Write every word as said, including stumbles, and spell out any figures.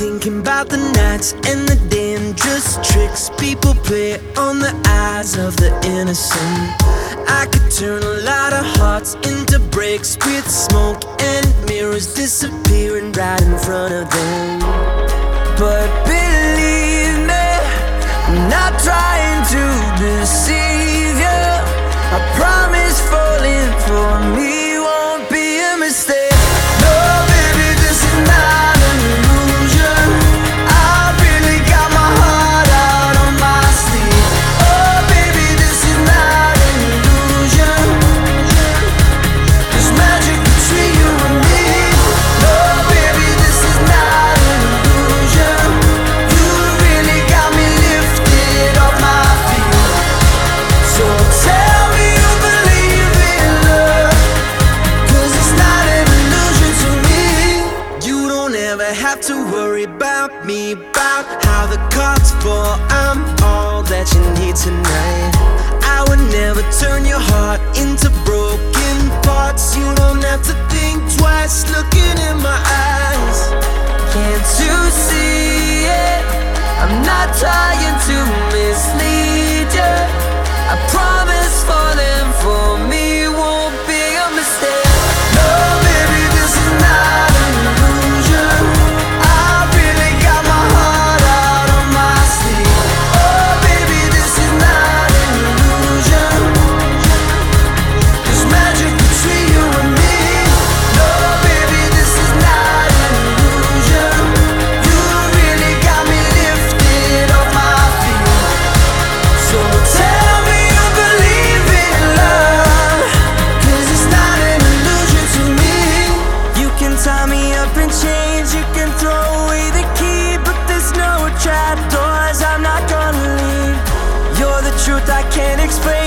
thinking about the nights and the dangerous tricks people play on the eyes of the innocent. I could turn a lot of hearts into bricks with smoke and mirrors disappearing right in front of them. But believe me, I'm not trying to deceive you. I promise falling for me won't be a mistake. No, baby, this is not an illusion. I really got my heart out on my sleeve. Oh, baby, this is not an illusion. There's magic between you and me. No, baby, this is not an illusion. You really got me lifted off my feet. So tell me you believe in love, 'cause it's not an illusion to me. You don't ever have to worry about me, about how the cards fall. I'm all that you need tonight. I would never turn your heart into broken parts. You don't have to think twice looking in my eyes. Can't you see it? I'm not trying to mislead you. I promise falling for me won't be a mistake. No, baby, this is not an illusion. I really got my heart out on my sleeve. Oh, baby, this is not an illusion. There's magic between you and me. No, baby, this is not an illusion. You really got me lifted off my feet. So tell me you believe in love, 'cause it's not an illusion to me. You can tie me up in chains, you can throw away the key, but there's no trap doors, I'm not gonna leave. You're the truth I can't explain.